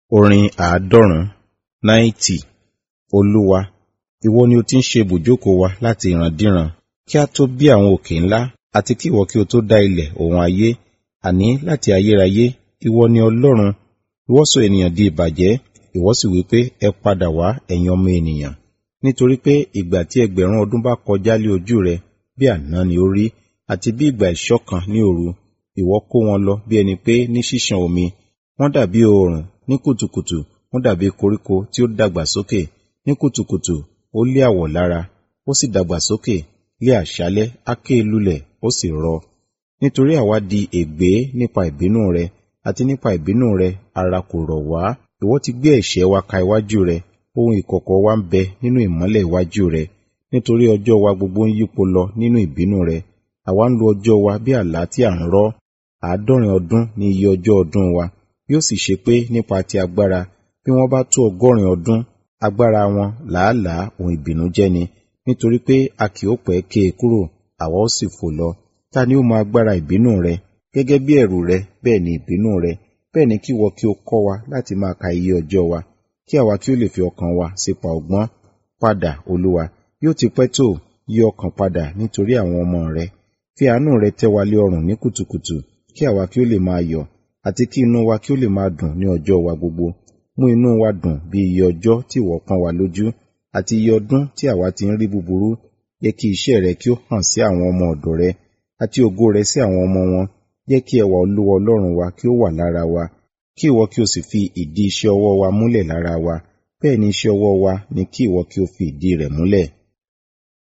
Orin 90. Olúwa, ìwọ ni ó ti ń ṣe ibùjókòó wa láti ìrandíran, kí a tó bí àwọn òkè ńlá, àti kí ìwọ kí o tó dá ilẹ̀ òun ayé, àní láti ayérayé, ìwọ ni Ọlọ́run. Ìwọ sọ ènìyàn di ìbàjẹ́, ìwọ sì wí pé, ẹ padà wá, ẹ̀yin ọmọ ènìyàn. Nítorí pé ìgbà tí ẹgbẹ̀rún ọdún bá kọjá lé ojú rẹ, bí àná ni ó rí, àti bí ìgbà ìṣọ̀kan ní òru. Ìwọ kó wọn lọ bí ẹni pé ní ṣíṣàn omi. Wọ́n dàbí oòrùn ní kùtùkùtù, wọ́n dàbí koríko tí ó dàgbà sókè. Ní kùtùkùtù ó lé àwọ̀ lára, ó sì dàgbà sókè. Lé àṣálẹ́ á ké lulẹ̀, ó sì rọ. Nítorí àwa di ègbé nípa ìbínú rẹ, àti nípa ìbínú rẹ ara kò rọ̀ wá. Ìwọ ti gbé ẹ̀ṣẹ̀ wa ka iwájú rẹ, ohun ìkọ̀kọ̀ wa ń bẹ nínú ìmọ́lẹ̀ iwájú rẹ. Nítorí ọjọ́ wa gbogbo ń yípo lọ nínú ìbínú rẹ. Àwa ń lo ọjọ́ wa bí àlá tí à ń rọ́. 70 ọdún ni iye ọjọ́ ọdún wa. Bí ó sì ṣe pé nípa ti agbára, bí wọ́n bá tó 100 ọdún, agbára wọn làálàá ohun ìbìnújẹ́ ni. Nítorí pé a kì ó pẹ́ ké e kúrò, àwa ó sì fò lọ. Ta ni ó mọ agbára ìbínú rẹ? Gẹ́gẹ́ bí ẹ̀rù rẹ, bẹ́ẹ̀ ni ìbínú rẹ. Bẹ́ẹ̀ ni kí ìwọ kí ó kọ́ wa láti máa ka iye ọjọ́ wa, kí àwa kí ó lè fi ọkàn wa sípa ọgbọ́n. Padà, Olúwa, yóò ti pẹ́ tó, yí ọkàn padà nítorí àwọn ọmọ rẹ. Fi àánú rẹ tẹ́ wa lé ọrùn ní kùtùkùtù, kí àwa kí ó lè máa yọ̀, àti kí inú wa kí ó lè máa dùn ní ọjọ́ wa gbogbo. Mú inú wa dùn bí iye ọjọ́ tí ìwọ pọ́n wa lójú, àti iye ọdún tí àwa ti ń rí búburú. Jẹ́ kí iṣẹ́ rẹ kí ó hàn sí àwọn ọmọ ọ̀dọ̀ rẹ, àti ògo rẹ sí àwọn ọmọ wọn. Jẹ́ kí ẹwà Olúwa Ọlọ́run wa kí ó wà lára wa, kí ìwọ kí o sì fi ìdí iṣẹ́ ọwọ́ wa múlẹ̀ lára wa. Bẹ́ẹ̀ ni iṣẹ́ ọwọ́ wa ni kí ìwọ kí o fi ìdí rẹ̀ múlẹ̀.